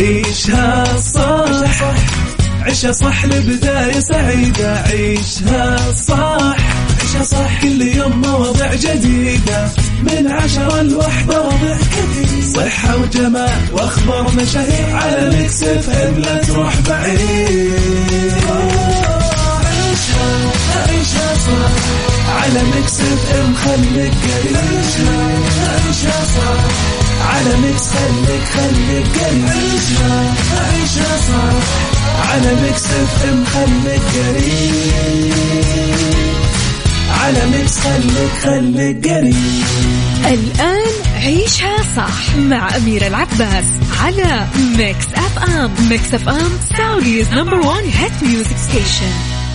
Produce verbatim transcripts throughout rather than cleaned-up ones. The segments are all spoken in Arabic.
عيشها صح عيشها صح لبداية سعيدة. عيشها صح عيشها صح كل يوم مواضيع جديدة من عشرة لوحدة وضع كثير صحة وجمال وأخبار مشاهير على ميكس اف ام لا تروح بعيد. عيشها عيشها صح على ميكس اف ام خليك قريب. عيشها صح على ميكس خليك خليك قريب. عيشها عيشها صح على ميكس اف ام خليك قريب. على ميكس خليك خليك قريب. الآن عيشها صح مع أميرة العباس على ميكس اف ام. ميكس اف ام سعوديز نمبر وان هيت ميوزك ستيشن.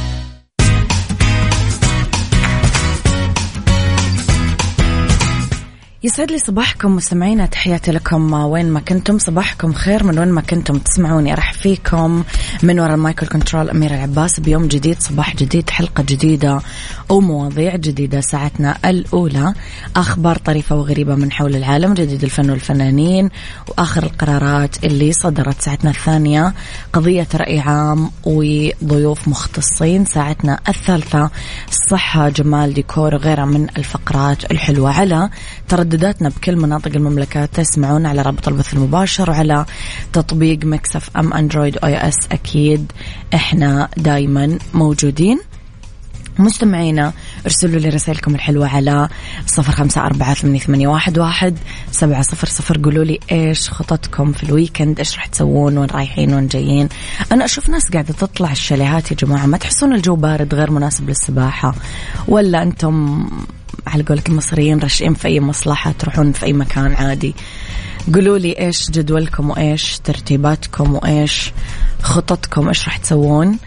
يسعد لي صباحكم مستمعينا، تحياتي لكم وين ما كنتم، صباحكم خير من وين ما كنتم تسمعوني. أرحب فيكم من وراء المايكل كنترول أميرة العباس بيوم جديد، صباح جديد، حلقة جديدة ومواضيع جديدة. ساعتنا الأولى أخبار طريفة وغريبة من حول العالم، جديد الفن والفنانين وآخر القرارات اللي صدرت. ساعتنا الثانية قضية رأي عام وضيوف مختصين. ساعتنا الثالثة صحة جمال ديكور وغيرها من الفقرات الحلوة. على تردداتنا بكل مناطق المملكة تسمعون على رابط البث المباشر وعلى تطبيق ميكس اف ام اندرويد او اس. اكيد احنا دايما موجودين. مستمعينا ارسلوا لي رسائلكم الحلوة على صفر خمسة أربعة ثمانية ثمانية واحد واحد سبعة صفر صفر. قولوا لي ايش خططكم في الويكند، ايش رح تسوون، وين رايحين وين جايين. انا اشوف ناس قاعدة تطلع الشاليهات يا جماعة، ما تحسون الجو بارد غير مناسب للسباحة؟ ولا انتم على قولك المصريين رشين في أي مصلحة تروحون في أي مكان عادي؟ قولوا لي إيش جدولكم وإيش ترتيباتكم وإيش خططكم، إيش رح تسوون.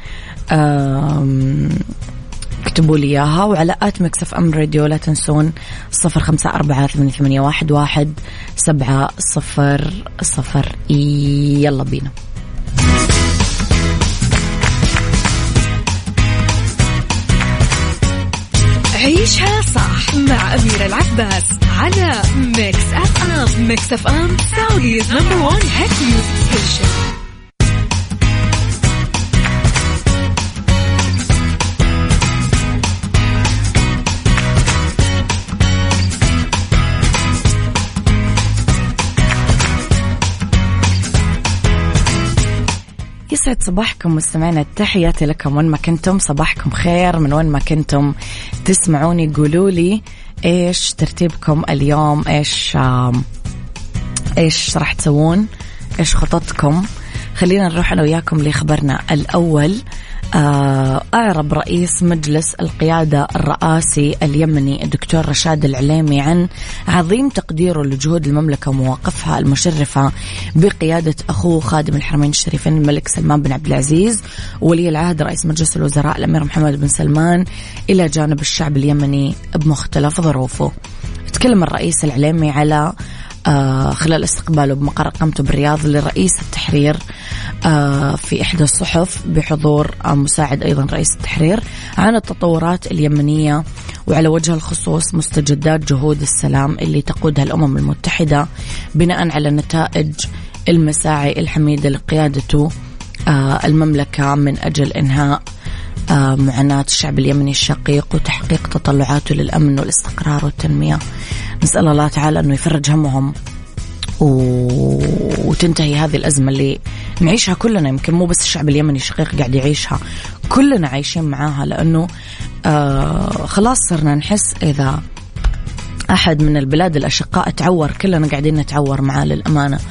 اكتبوا لي إياها. وعلى آت ميكس اف ام راديو لا تنسون صفر خمسة أربعة ثمانية ثمانية واحد واحد سبعة صفر صفر. يلا بينا. عيشها صح مع أميرة العباس على ميكس اف ام. ميكس اف ام سعوديز نمبر وان هيت ميوزك ستيشن. يسعد صباحكم مستمعينا، تحياتي لكم وين ما كنتم، صباحكم خير من وين ما كنتم تسمعوني. قولوا لي ايش ترتيبكم اليوم، ايش ايش راح تسوون، ايش خططكم. خلينا نروح انا وياكم لخبرنا الاول. أعرب رئيس مجلس القيادة الرئاسي اليمني الدكتور رشاد العليمي عن عظيم تقديره لجهود المملكة ومواقفها المشرفة بقيادة أخوه خادم الحرمين الشريفين الملك سلمان بن عبد العزيز ولي العهد رئيس مجلس الوزراء الأمير محمد بن سلمان إلى جانب الشعب اليمني بمختلف ظروفه. تكلم الرئيس العليمي على آه خلال استقباله بمقر إقامته بالرياض لرئيس التحرير آه في إحدى الصحف بحضور آه مساعد أيضا رئيس التحرير عن التطورات اليمنية وعلى وجه الخصوص مستجدات جهود السلام اللي تقودها الأمم المتحدة بناء على نتائج المساعي الحميدة لقيادته آه المملكة من أجل إنهاء آه معاناة الشعب اليمني الشقيق وتحقيق تطلعاته للأمن والاستقرار والتنمية. نسأل الله تعالى أنه يفرج همهم وتنتهي هذه الأزمة اللي نعيشها كلنا. يمكن مو بس الشعب اليمني الشقيق قاعد يعيشها، كلنا عايشين معاها، لأنه آه خلاص صرنا نحس إذا أحد من البلاد الأشقاء تعور كلنا قاعدين نتعور معاه للأمانة.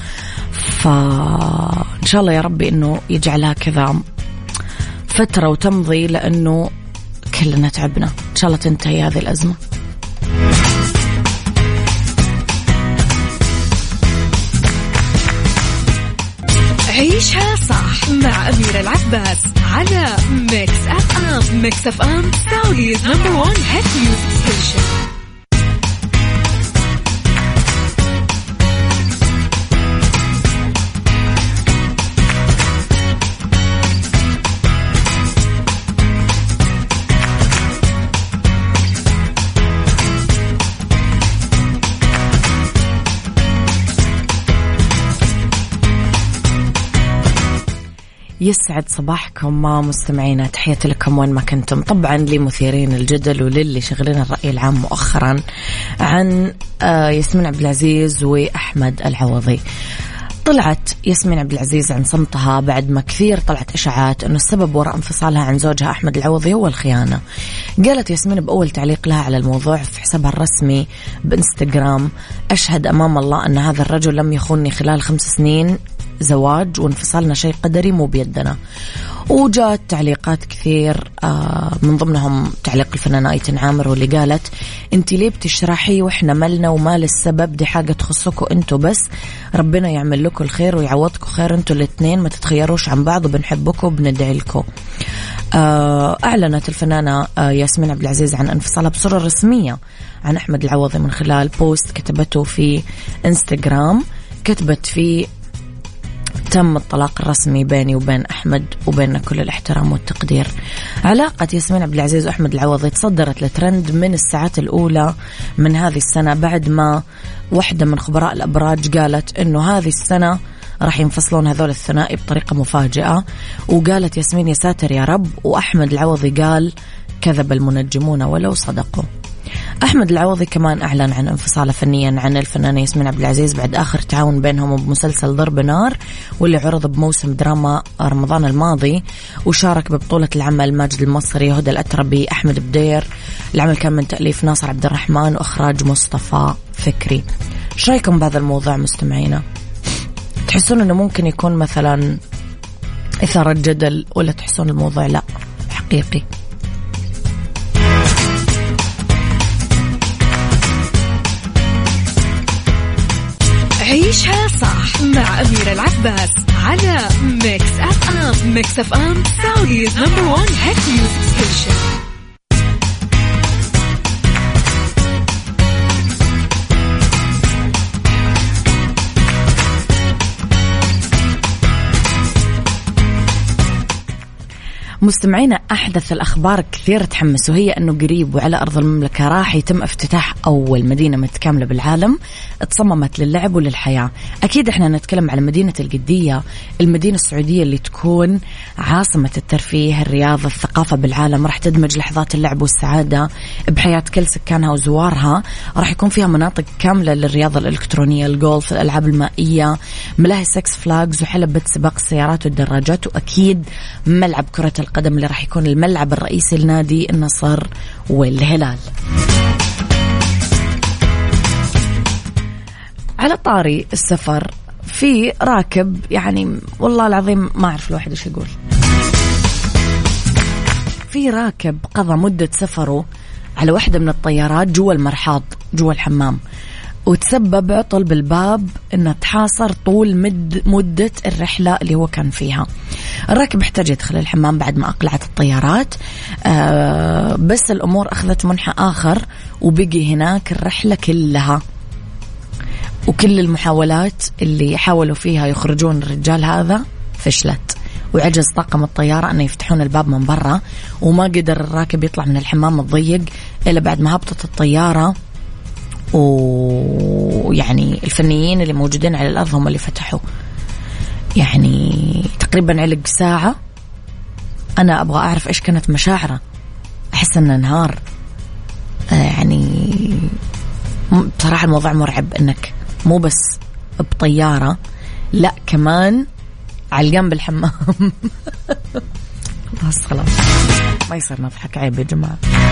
فإن شاء الله يا ربي أنه يجعلها كذا فترة وتمضي، لأنه كلنا تعبنا. إن شاء الله تنتهي هذه الأزمة. عيشها صح مع أميرة العباس على ميكس اف ام. ميكس اف ام سعوديز نمبر وان هيت ميوزك ستيشن. يسعد صباحكم مستمعينا، تحياتي لكم وين ما كنتم. طبعا لمثيرين الجدل وللي شغلين الرأي العام مؤخرا عن ياسمين عبد العزيز وأحمد العوضي. طلعت ياسمين عبد العزيز عن صمتها بعد ما كثير طلعت إشاعات أنه السبب وراء انفصالها عن زوجها أحمد العوضي هو الخيانة. قالت ياسمين بأول تعليق لها على الموضوع في حسابها الرسمي بإنستغرام: أشهد أمام الله أن هذا الرجل لم يخونني خلال خمس سنين زواج، وانفصالنا شيء قدري مو بيدنا. وجاءت تعليقات كثير من ضمنهم تعليق الفنانة أيتن عامر واللي قالت: انتي ليه بتشرحي واحنا مالنا ومال السبب، دي حاجة تخصكوا انتوا بس، ربنا يعمل لكم الخير ويعوضكم خير انتوا الاثنين، ما تتخيروش عن بعض وبنحبكم وبندعي لكم. أعلنت الفنانة ياسمين عبد العزيز عن انفصالها بصورة رسمية عن أحمد العوضي من خلال بوست كتبته في انستغرام. كتبت فيه: تم الطلاق الرسمي بيني وبين أحمد وبيننا كل الاحترام والتقدير. علاقة ياسمين عبد العزيز وأحمد العوضي تصدرت لترند من الساعات الأولى من هذه السنة، بعد ما واحدة من خبراء الأبراج قالت إنه هذه السنة راح ينفصلون هذول الثنائي بطريقة مفاجئة. وقالت ياسمين: يا ساتر يا رب. وأحمد العوضي قال: كذب المنجمون ولو صدقوا. أحمد العوضي كمان أعلن عن انفصاله فنيا عن الفنانة ياسمين عبد العزيز بعد آخر تعاون بينهم بمسلسل ضرب نار، واللي عرض بموسم دراما رمضان الماضي، وشارك ببطولة العمل ماجد المصري، هدى الأتربي، أحمد بدير. العمل كان من تأليف ناصر عبد الرحمن وإخراج مصطفى فكري. ايش رايكم بهذا الموضوع مستمعينا؟ تحسون أنه ممكن يكون مثلا إثارة جدل، ولا تحسون الموضوع لا حقيقي؟ عيشها صح مع أميرة العباس على ميكس أف أم. ميكس أف أم سعوديز نمبر وان هيت ميوزك ستيشن. مستمعينا، أحدث الأخبار كثير تحمس، وهي أنه قريب وعلى أرض المملكة راح يتم افتتاح أول مدينة متكاملة بالعالم تصممت للعب وللحياة. أكيد إحنا نتكلم على مدينة القدية، المدينة السعودية اللي تكون عاصمة الترفيه، الرياضة، الثقافة بالعالم. راح تدمج لحظات اللعب والسعادة بحياة كل سكانها وزوارها. راح يكون فيها مناطق كاملة للرياضة الإلكترونية، الجولف، الألعاب المائية، ملاهي سكس فلاجز، وحلبة سباق السيارات والدراجات، وأكيد ملعب كرة القدم اللي راح يكون الملعب الرئيسي لنادي النصر والهلال. على طاري السفر، في راكب يعني والله العظيم ما أعرف الواحد إيش يقول. في راكب قضى مدة سفره على واحدة من الطيارات جوا المرحاض جوا الحمام، وتسبب عطل بالباب إنه تحاصر طول مد مدة الرحلة اللي هو كان فيها. الراكب احتاج يدخل الحمام بعد ما أقلعت الطيارات، آه بس الأمور أخذت منحى آخر، وبقي هناك الرحلة كلها. وكل المحاولات اللي حاولوا فيها يخرجون الرجال هذا فشلت، وعجز طاقم الطيارة أن يفتحون الباب من برا، وما قدر الراكب يطلع من الحمام الضيق إلا بعد ما هبطت الطيارة. ويعني الفنيين اللي موجودين على الأرض هم اللي فتحوا، يعني تقريبا علق ساعة. أنا أبغى أعرف إيش كانت مشاعره. أحس أنه نهار، يعني بصراحة الموضوع مرعب، أنك مو بس بطيارة، لا كمان على الجنب الحمام. خلاص خلاص ما يصير نضحك، عيب يا جماعة.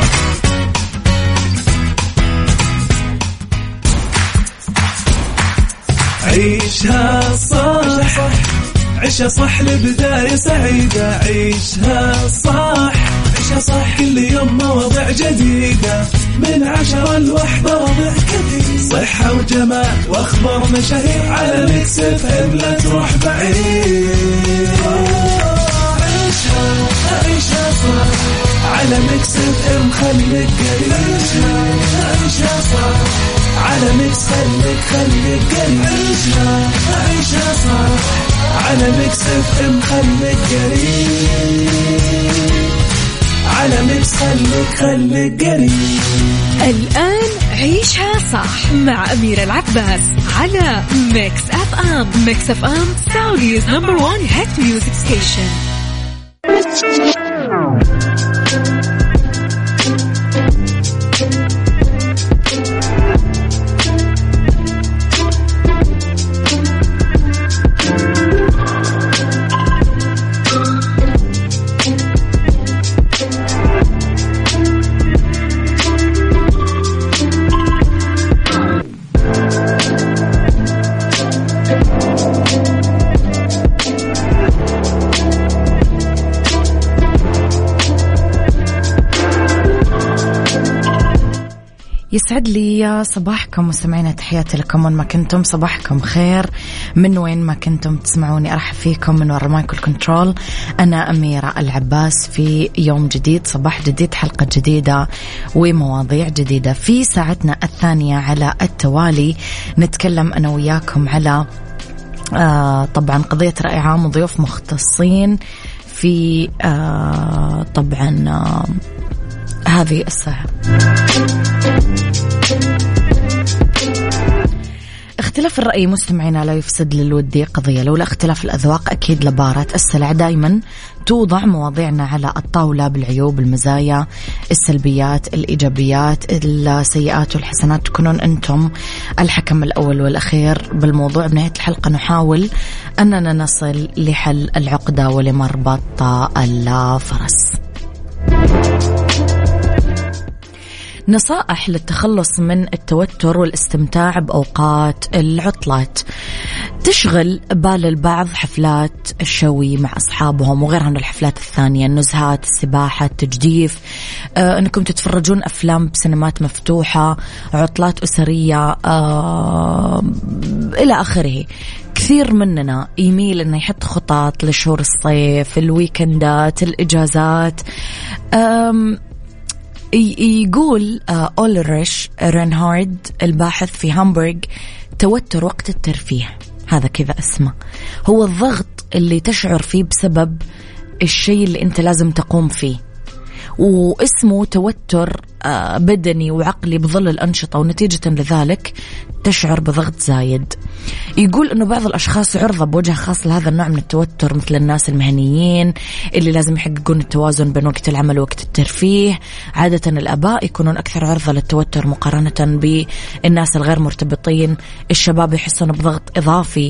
عيشها صح، عيشها صح لبداية سعيدة. عيشها صح، عيشها صح كل يوم مواضيع جديدة، من عشرة لوحدة ربع كثير، صحة وجمال واخبار مشاهير، على ميكس اف ام لا تروح بعيد. عيشها عيشها صح على ميكس اف ام، خليك قريب. عيشها صح على ميكس، خليك خليك قريب. عيشها عيشها صح على ميكس اف ام، خليك قريب. على ميكس خليك خليك قريب. الآن عيشها صح مع أميرة العباس على ميكس أف أم. ميكس أف أم سعوديز نمبر وان هيت ميوزك ستيشن. يسعد لي صباحكم مستمعينا، تحياتي لكم وين ما كنتم، صباحكم خير من وين ما كنتم تسمعوني. أرحب فيكم من وراء مايكل كنترول، أنا أميرة العباس في يوم جديد، صباح جديد، حلقة جديدة ومواضيع جديدة. في ساعتنا الثانية على التوالي نتكلم أنا وياكم على آه طبعا قضية رأي عام وضيوف مختصين في آه طبعا آه هذه الساعة. اختلاف الرأي مستمعينا لا يفسد للودي قضية، لولا اختلاف الأذواق أكيد لبارة السلع. دايما توضع مواضيعنا على الطاولة بالعيوب، المزايا، السلبيات، الإيجابيات، السيئات والحسنات، تكونون أنتم الحكم الأول والأخير بالموضوع. بنهاية الحلقة نحاول أننا نصل لحل العقدة ولمربط الفرس. نصائح للتخلص من التوتر والاستمتاع بأوقات العطلات. تشغل بال البعض حفلات الشوي مع أصحابهم وغيرها من الحفلات الثانية، النزهات، السباحة، التجديف، آه، أنكم تتفرجون أفلام بسينمات مفتوحة، عطلات أسرية، آه، إلى آخره. كثير مننا يميل أنه يحط خطط لشهور الصيف، الويكندات، الإجازات. آم يقول أولريش رينهارد الباحث في هامبورغ: توتر وقت الترفيه، هذا كذا اسمه، هو الضغط اللي تشعر فيه بسبب الشيء اللي أنت لازم تقوم فيه، واسمه توتر بدني وعقلي بظل الأنشطة، ونتيجة لذلك تشعر بضغط زايد. يقول أنه بعض الأشخاص عرضة بوجه خاص لهذا النوع من التوتر، مثل الناس المهنيين اللي لازم يحققون التوازن بين وقت العمل ووقت الترفيه. عادة الآباء يكونون أكثر عرضة للتوتر مقارنة بالناس الغير مرتبطين. الشباب يحسون بضغط إضافي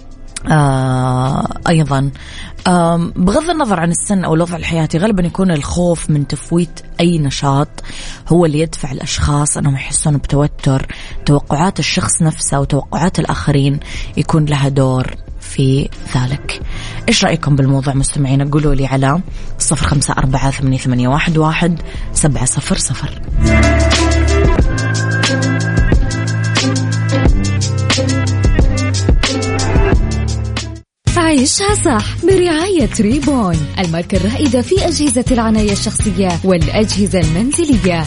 آه أيضا. آه بغض النظر عن السن أو الوضع الحياتي، غالبا يكون الخوف من تفويت أي نشاط هو اللي يدفع الأشخاص أنهم يحسون بتوتر. توقعات الشخص نفسه وتوقعات الآخرين يكون لها دور في ذلك. إيش رأيكم بالموضوع مستمعين؟ قولوا لي على صفر خمسة أربعة ثمانية ثمانية واحد واحد سبعة صفر صفر. عيشها صح برعاية ريبون، الماركة الرائدة في أجهزة العناية الشخصية والأجهزة المنزلية.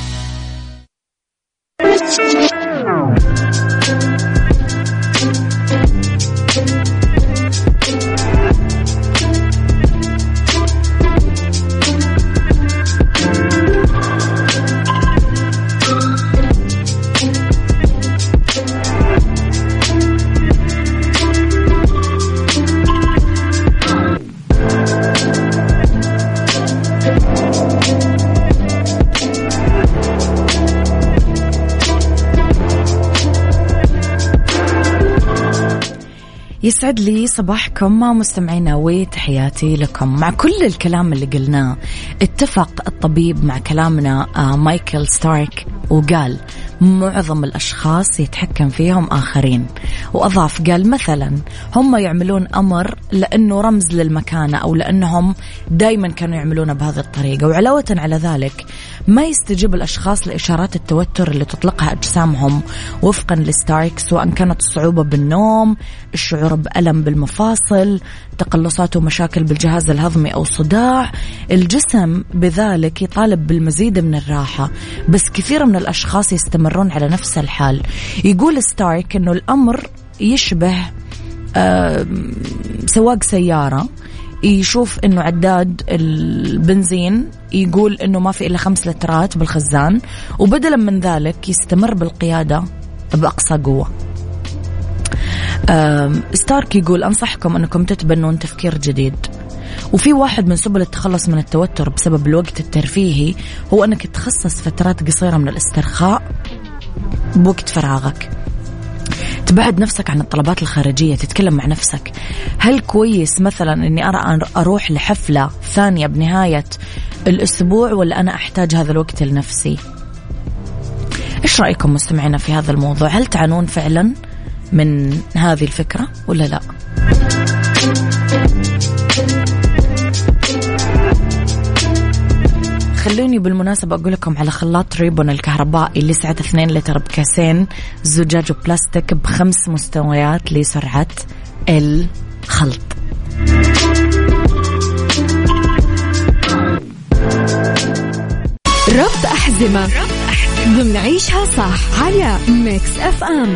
يسعد لي صباحكم مستمعينا وتحياتي لكم. مع كل الكلام اللي قلناه، اتفق الطبيب مع كلامنا مايكل ستارك وقال معظم الأشخاص يتحكم فيهم آخرين، وأضاف قال مثلا هم يعملون أمر لأنه رمز للمكانة أو لأنهم دايما كانوا يعملونه بهذه الطريقة، وعلاوة على ذلك ما يستجيب الأشخاص لإشارات التوتر اللي تطلقها أجسامهم وفقا لستارك، سواء كانت الصعوبة بالنوم، الشعور بألم بالمفاصل، تقلصات ومشاكل بالجهاز الهضمي أو صداع. الجسم بذلك يطالب بالمزيد من الراحة، بس كثير من الأشخاص يستمرون على نفس الحال. يقول ستارك أنه الأمر يشبه سواق سيارة يشوف أنه عداد البنزين يقول أنه ما في إلا خمس لترات بالخزان، وبدلا من ذلك يستمر بالقيادة بأقصى قوة. ستارك يقول أنصحكم أنكم تتبنون تفكير جديد. وفي واحد من سبل التخلص من التوتر بسبب الوقت الترفيهي هو أنك تخصص فترات قصيرة من الاسترخاء بوقت فراغك، تبعد نفسك عن الطلبات الخارجية، تتكلم مع نفسك. هل كويس مثلا أني أرى أروح لحفلة ثانية بنهاية الأسبوع ولا أنا أحتاج هذا الوقت لنفسي؟ إيش رأيكم مستمعينا في هذا الموضوع؟ هل تعانون فعلا من هذه الفكرة ولا لا؟ خلوني بالمناسبة أقول لكم على خلاط ريبون الكهربائي اللي سعته اثنين لتر بكاسين زجاج وبلاستيك بخمس مستويات لسرعة الخلط. ربط أحزمة ضمن عيشها صح على ميكس أف أم.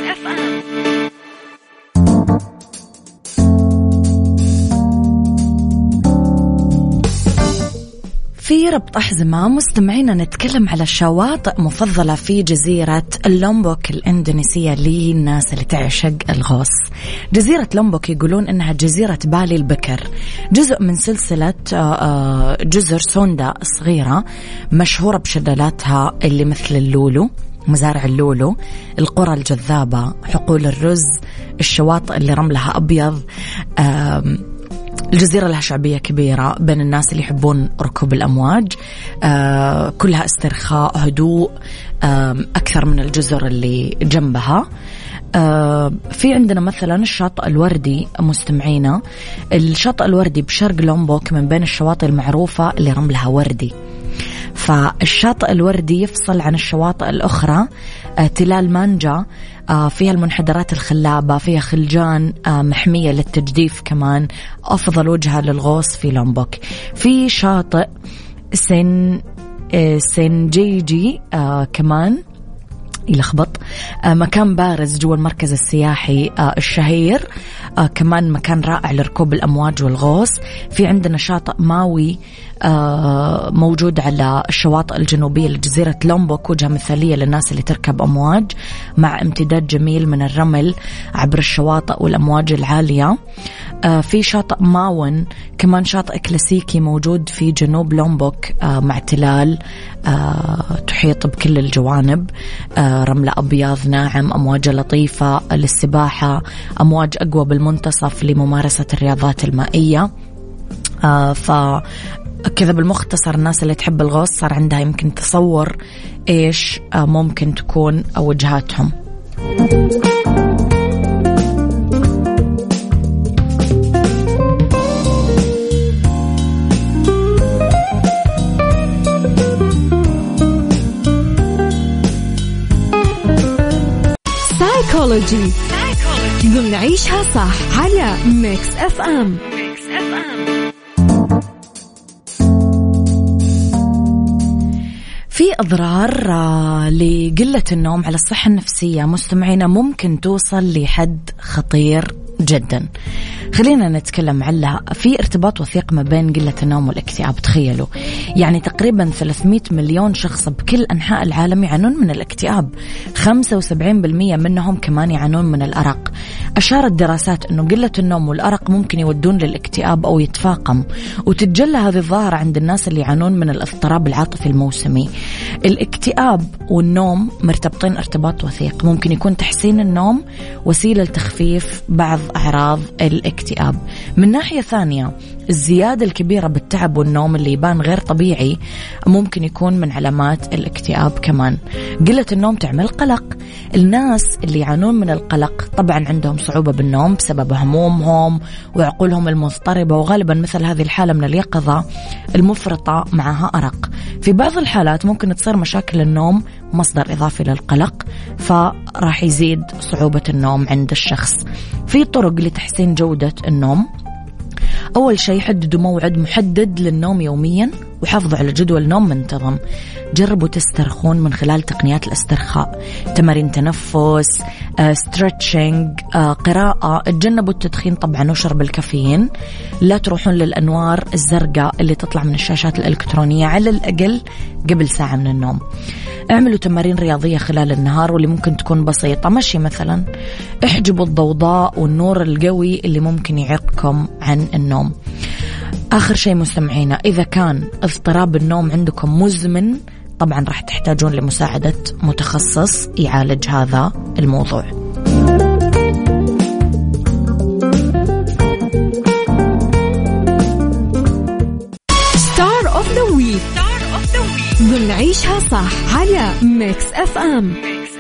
في ربط أحزمة مستمعينا نتكلم على شواطئ مفضلة في جزيرة لومبوك الإندونيسية للناس اللي تعشق الغوص. جزيرة لومبوك يقولون إنها جزيرة بالي البكر، جزء من سلسلة جزر سوندا الصغيرة مشهورة بشلالاتها اللي مثل اللولو، مزارع اللولو، القرى الجذابة، حقول الرز، الشواطئ اللي رملها أبيض. الجزيرة لها شعبية كبيرة بين الناس اللي يحبون ركوب الأمواج، آه كلها استرخاء، هدوء، آه أكثر من الجزر اللي جنبها. آه في عندنا مثلا الشاطئ الوردي مستمعينا، الشاطئ الوردي بشرق لومبوك من بين الشواطئ المعروفة اللي رملها وردي. فالشاطئ الوردي يفصل عن الشواطئ الأخرى. آه تلال مانجا آه فيها المنحدرات الخلابة، فيها خلجان آه محمية للتجديف، كمان أفضل وجهة للغوص في لومبوك. في شاطئ سن آه سنجيجي آه كمان يلخبط، آه مكان بارز جوا المركز السياحي آه الشهير، آه كمان مكان رائع لركوب الأمواج والغوص. في عندنا شاطئ ماوي آه موجود على الشواطئ الجنوبية لجزيرة لومبوك، وجهة مثالية للناس اللي تركب أمواج مع امتداد جميل من الرمل عبر الشواطئ والأمواج العالية. آه في شاطئ ماون كمان شاطئ كلاسيكي موجود في جنوب لومبوك آه مع تلال آه تحيط بكل الجوانب، آه رملة أبيض ناعم، أمواج لطيفة للسباحة، أمواج أقوى بالمنتصف لممارسة الرياضات المائية. آه فكذا بالمختصر الناس اللي تحب الغوص صار عندها يمكن تصور إيش آه ممكن تكون وجهاتهم. سايكولوجي ضمن عيشها صح على ميكس أف أم. في أضرار لقلة النوم على الصحة النفسية مستمعينا ممكن توصل لحد خطير جدا. خلينا نتكلم عنها. في ارتباط وثيق ما بين قلة النوم والاكتئاب. تخيلوا يعني تقريبا ثلاثمئة مليون شخص بكل أنحاء العالم يعانون من الاكتئاب، خمسة وسبعين بالمئة منهم كمان يعانون من الأرق. أشارت دراسات أنه قلة النوم والأرق ممكن يودون للاكتئاب أو يتفاقم، وتتجلى هذه الظاهرة عند الناس اللي يعانون من الاضطراب العاطفي الموسمي. الاكتئاب والنوم مرتبطين ارتباط وثيق، ممكن يكون تحسين النوم وسيلة لتخفيف بعض أعراض الاكتئاب. من ناحية ثانية الزيادة الكبيرة بالتعب والنوم اللي يبان غير طبيعي ممكن يكون من علامات الاكتئاب كمان. قلة النوم تعمل قلق. الناس اللي يعانون من القلق طبعا عندهم صعوبة بالنوم بسبب همومهم وعقولهم المضطربة، وغالبا مثل هذه الحالة من اليقظة المفرطة معها أرق. في بعض الحالات ممكن تصير مشاكل النوم مصدر إضافي للقلق، فراح يزيد صعوبة النوم عند الشخص. في طرق لتحسين جودة النوم. أول شيء حددوا موعد محدد للنوم يوميا وحافظوا على جدول نوم منتظم. جربوا تسترخون من خلال تقنيات الاسترخاء، تمارين تنفس، ستريتشنج، قراءة. تجنبوا التدخين طبعا وشرب الكافيين. لا تروحون للأنوار الزرقاء اللي تطلع من الشاشات الإلكترونية على الأقل قبل ساعة من النوم. اعملوا تمارين رياضية خلال النهار واللي ممكن تكون بسيطة، مشي مثلا. احجبوا الضوضاء والنور القوي اللي ممكن يعيقكم عن النوم. آخر شيء مستمعينا، إذا كان اضطراب النوم عندكم مزمن طبعا راح تحتاجون لمساعدة متخصص يعالج هذا الموضوع. ستار اوف ذا ويك ضمن عيشها صح على ميكس اف ام.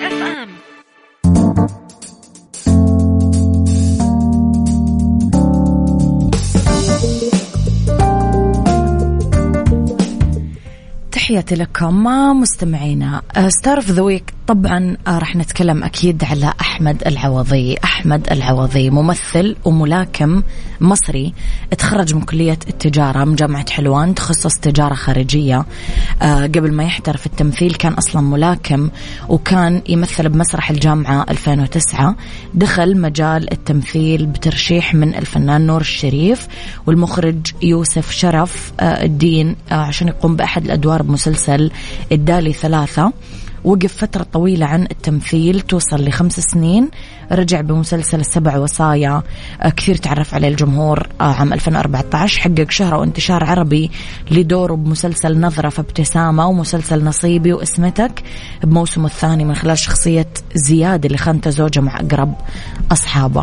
تحياتي لكم مستمعينا. ستار اوف ذا ويك طبعا راح نتكلم أكيد على أحمد العوضي. أحمد العوضي ممثل وملاكم مصري، تخرج من كلية التجارة من جامعة حلوان، تخصص تجارة خارجية. أه قبل ما يحترف التمثيل كان أصلا ملاكم، وكان يمثل بمسرح الجامعة ألفين وتسعة. دخل مجال التمثيل بترشيح من الفنان نور الشريف والمخرج يوسف شرف أه الدين أه عشان يقوم بأحد الأدوار بمسلسل الدالي ثلاثة. وقف فترة طويلة عن التمثيل توصل لخمس سنين. رجع بمسلسل السبع وصايا، كثير تعرف عليه الجمهور. عام ألفين وأربعة عشر حقق شهرة وانتشار عربي لدوره بمسلسل نظرة في ابتسامة، ومسلسل نصيبي واسمتك بموسمه الثاني من خلال شخصية زياد اللي خانته زوجة مع أقرب أصحابه.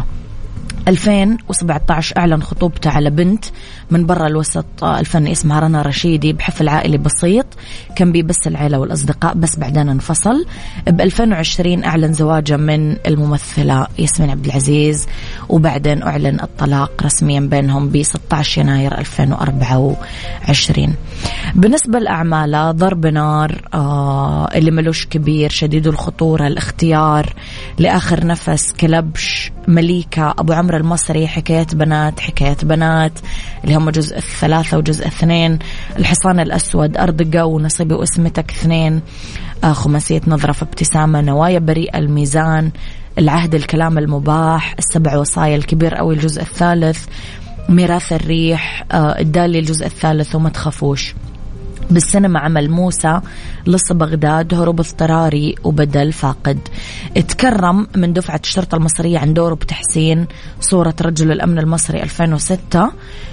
ألفين وسبعة عشر أعلن خطوبته على بنت من برا الوسط الفني اسمها رنا رشيدي بحفل عائلي بسيط كان بيه بس العيلة والأصدقاء، بس بعدين انفصل. ب ألفين وعشرين أعلن زواجه من الممثلة ياسمين عبد العزيز، وبعدين أعلن الطلاق رسميا بينهم ب ستة عشر يناير ألفين وأربعة وعشرين. بالنسبة لأعماله ضرب نار، آه اللي ملوش كبير، شديد الخطورة، الاختيار، لآخر نفس، كلبش، مليكة، أبو عمرو المصري، حكاية بنات، حكاية بنات اللي هم جزء الثلاثة وجزء اثنين، الحصان الأسود، أرضقة، ونصيبي واسمتك اثنين، آه خماسية نظرة في ابتسامة، نوايا بريئة، الميزان، العهد، الكلام المباح، السبع وصايا، الكبير أوي الجزء الثالث، ميراث الريح، آه الدالي الجزء الثالث، وما تخافوش. بالسينما عمل موسى، لص بغداد، هروب اضطراري، وبدل فاقد. اتكرم من دفعة الشرطة المصرية عن دوره بتحسين صورة رجل الأمن المصري ألفين وستة،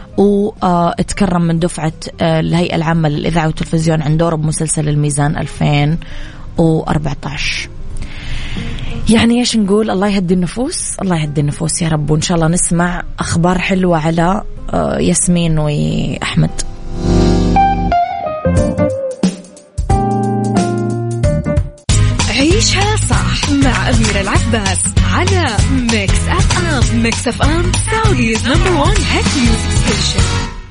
واتكرم من دفعة الهيئة العامة للإذاعة والتلفزيون عن دوره بمسلسل الميزان ألفين وأربعة عشر. يعني ايش نقول؟ الله يهدي النفوس، الله يهدي النفوس يا رب. وإن شاء الله نسمع أخبار حلوة على ياسمين وأحمد. عيشها صح مع أميرة العباس على ميكس أف أم. ميكس أف أم سعوديز نمبر وان هيت ميوزك ستيشن.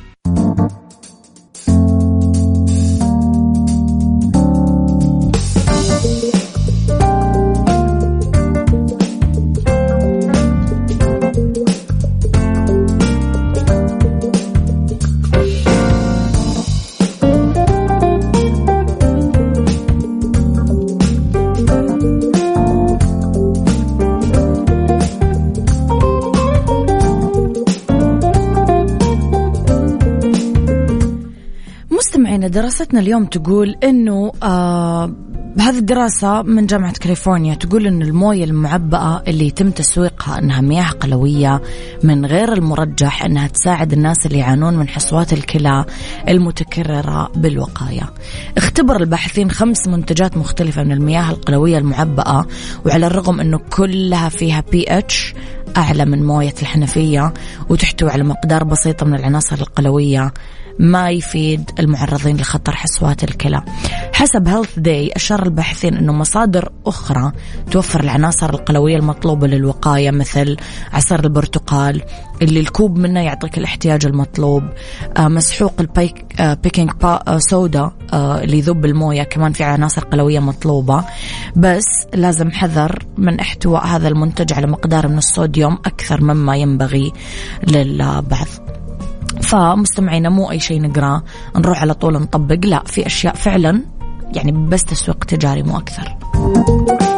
دراستنا اليوم تقول إنه آه هذه الدراسة من جامعة كاليفورنيا تقول إن الموية المعبأة اللي يتم تسويقها إنها مياه قلوية من غير المرجح إنها تساعد الناس اللي يعانون من حصوات الكلى المتكررة بالوقاية. اختبر الباحثين خمس منتجات مختلفة من المياه القلوية المعبأة، وعلى الرغم إنه كلها فيها بي اتش أعلى من موية الحنفية وتحتوي على مقدار بسيطة من العناصر القلوية، ما يفيد المعرضين لخطر حصوات الكلى. حسب هيلث داي أشار الباحثين أنه مصادر أخرى توفر العناصر القلوية المطلوبة للوقاية مثل عصير البرتقال اللي الكوب منه يعطيك الاحتياج المطلوب، آه مسحوق البيك آه بيكينج آه سودا آه اللي يذوب بالموية كمان في عناصر قلوية مطلوبة، بس لازم حذر من احتواء هذا المنتج على مقدار من الصوديوم أكثر مما ينبغي للبعض. فمستمعينا مو أي شيء نقرأ نروح على طول نطبق، لا، في أشياء فعلا يعني بس تسويق تجاري مو أكثر.